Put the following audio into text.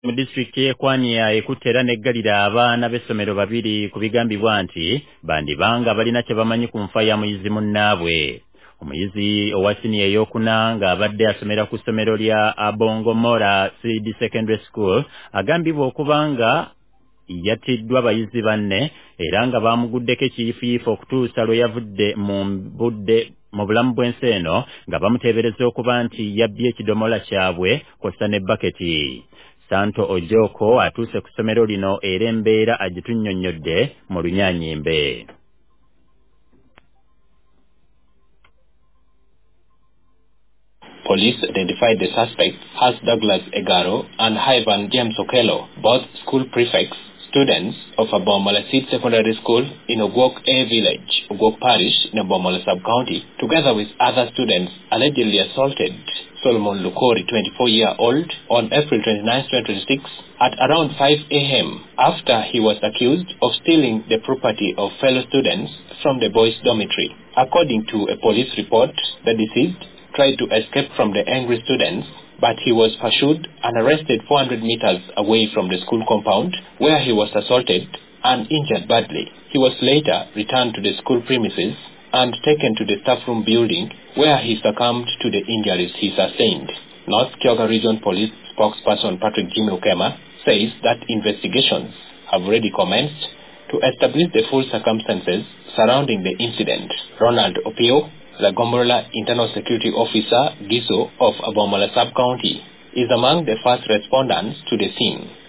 mu district y'Ekwanya ekutte era n'eggalira abaana b'essomero babiri ku bigambibwa nti bandibanga balina kye bamanyi ku nfa ya muyizi munnaabwe. Omuyizi owa siniya ey'okuna ng'abadde asomera ku ssomero lya Abongomora CD Secondary School agambibwa okuba nga yattiddwa bayizi banne era nga baamuguddeko ekiyiifuyiifu okutuusa lwe yavudde mu bulamu bw'ensi eno nga bamuteebereza okuba nti yabbye ekidomola kyabwe kw'ossa ne baketi. Santo Ojoko atuuse ku ssomero lino era embeera agitunnyonnyodde mu Lunyaanyimbe. Police identified the suspects as Douglas Egaro and Ivan James Okello, both school prefects, students of Abomola Seed Secondary School in Ogwok A Village, Ogwok Parish, in Abomola Sub-County, together with other students allegedly assaulted Solomon Lukori, 24-year-old, on April 29, 2026, at around 5 a.m. after he was accused of stealing the property of fellow students from the boys' dormitory. According to a police report, the deceased tried to escape from the angry students, but he was pursued and arrested 400 meters away from the school compound, where he was assaulted and injured badly. He was later returned to the school premises and taken to the staff room building, where he succumbed to the injuries he sustained. North Kyoga Region Police spokesperson Patrick Jimmy Okema says that investigations have already commenced to establish the full circumstances surrounding the incident. Ronald Opio, the Gomorola Internal Security Officer, GISO, of Abomola Sub-County, is among the first respondents to the scene.